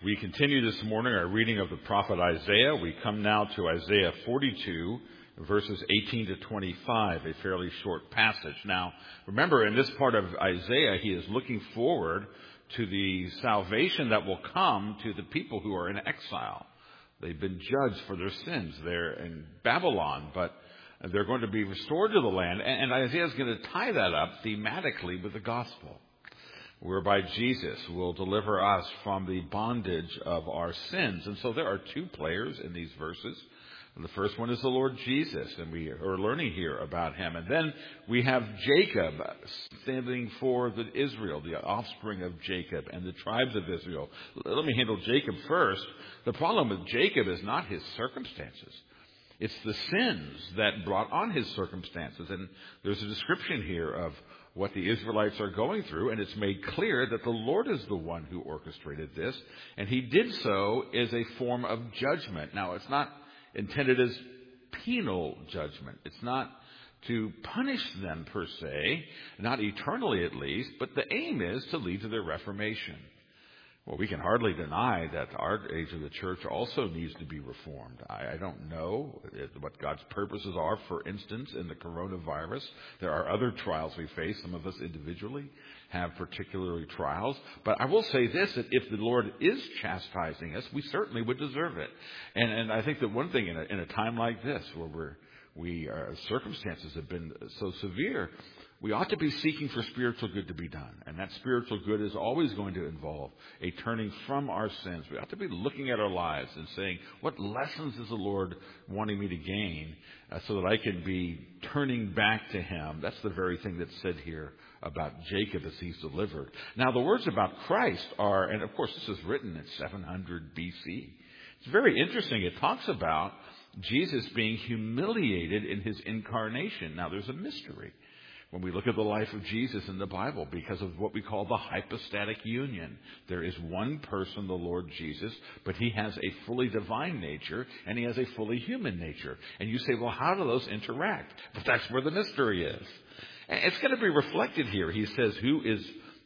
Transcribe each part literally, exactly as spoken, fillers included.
We continue this morning our reading of the prophet Isaiah. We come now to Isaiah forty-two, verses eighteen to twenty-five, a fairly short passage. Now, remember, in this part of Isaiah, he is looking forward to the salvation that will come to the people who are in exile. They've been judged for their sins. They're in Babylon, but they're going to be restored to the land. And Isaiah is going to tie that up thematically with the gospel, whereby Jesus will deliver us from the bondage of our sins. And so there are two players in these verses. And the first one is the Lord Jesus, and we are learning here about him. And then we have Jacob standing for the Israel, the offspring of Jacob and the tribes of Israel. Let me handle Jacob first. The problem with Jacob is not his circumstances. It's the sins that brought on his circumstances. And there's a description here of what the Israelites are going through, and it's made clear that the Lord is the one who orchestrated this, and he did so as a form of judgment. Now, it's not intended as penal judgment. It's not to punish them per se, not eternally at least, but the aim is to lead to their reformation. Well, we can hardly deny that our age of the church also needs to be reformed. I, I don't know what God's purposes are, for instance, in the coronavirus. There are other trials we face. Some of us individually have particularly trials. But I will say this, that if the Lord is chastising us, we certainly would deserve it. And, and I think that one thing in a, in a time like this, where we're, we our circumstances have been so severe, we ought to be seeking for spiritual good to be done. And that spiritual good is always going to involve a turning from our sins. We ought to be looking at our lives and saying, what lessons is the Lord wanting me to gain uh, so that I can be turning back to him? That's the very thing that's said here about Jacob as he's delivered. Now, the words about Christ are, and of course this is written in seven hundred B C. It's very interesting. It talks about Jesus being humiliated in his incarnation. Now, there's a mystery when we look at the life of Jesus in the Bible, because of what we call the hypostatic union. There is one person, the Lord Jesus, but he has a fully divine nature and he has a fully human nature. And you say, well, how do those interact? But that's where the mystery is. And it's going to be reflected here. He says, who is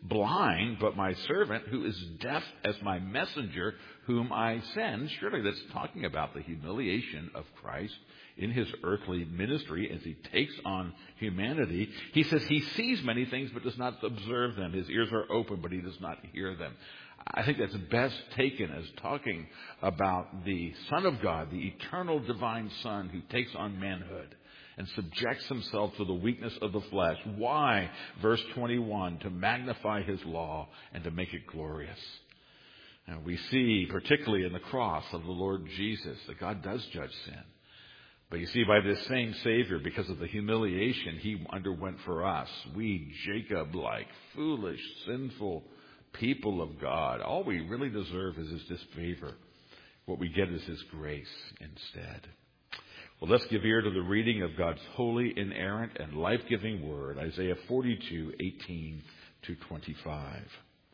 blind but my servant, who is deaf as my messenger, whom I send. Surely that's talking about the humiliation of Christ in his earthly ministry as he takes on humanity. He says he sees many things but does not observe them. His ears are open but he does not hear them. I think that's best taken as talking about the Son of God, the eternal divine Son who takes on manhood and subjects himself to the weakness of the flesh. Why? Verse twenty-one, to magnify his law and to make it glorious. Now we see, particularly in the cross of the Lord Jesus, that God does judge sin. But you see, by this same Savior, because of the humiliation he underwent for us, we, Jacob-like, foolish, sinful people of God, all we really deserve is his disfavor. What we get is his grace instead. Well, let's give ear to the reading of God's holy, inerrant, and life-giving word, Isaiah forty-two, eighteen to twenty-five.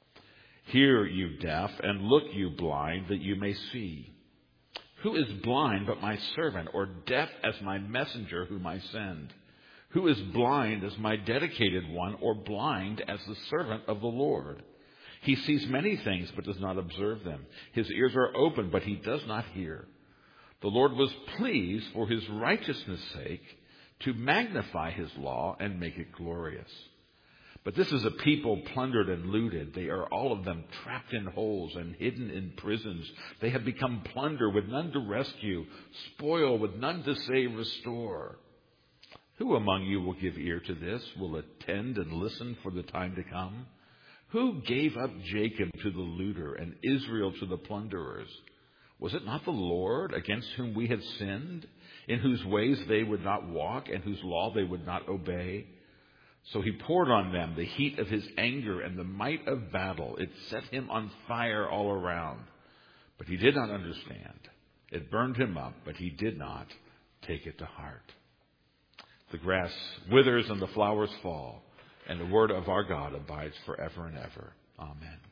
Hear, you deaf, and look, you blind, that you may see. Who is blind but my servant, or deaf as my messenger whom I send? Who is blind as my dedicated one, or blind as the servant of the Lord? He sees many things but does not observe them. His ears are open, but he does not hear. The Lord was pleased for his righteousness' sake to magnify his law and make it glorious. But this is a people plundered and looted. They are all of them trapped in holes and hidden in prisons. They have become plunder with none to rescue, spoil with none to say restore. Who among you will give ear to this, will attend and listen for the time to come? Who gave up Jacob to the looter and Israel to the plunderers? Was it not the Lord against whom we had sinned, in whose ways they would not walk and whose law they would not obey? So he poured on them the heat of his anger and the might of battle. It set him on fire all around. But he did not understand. It burned him up, but he did not take it to heart. The grass withers and the flowers fall, and the word of our God abides forever and ever. Amen.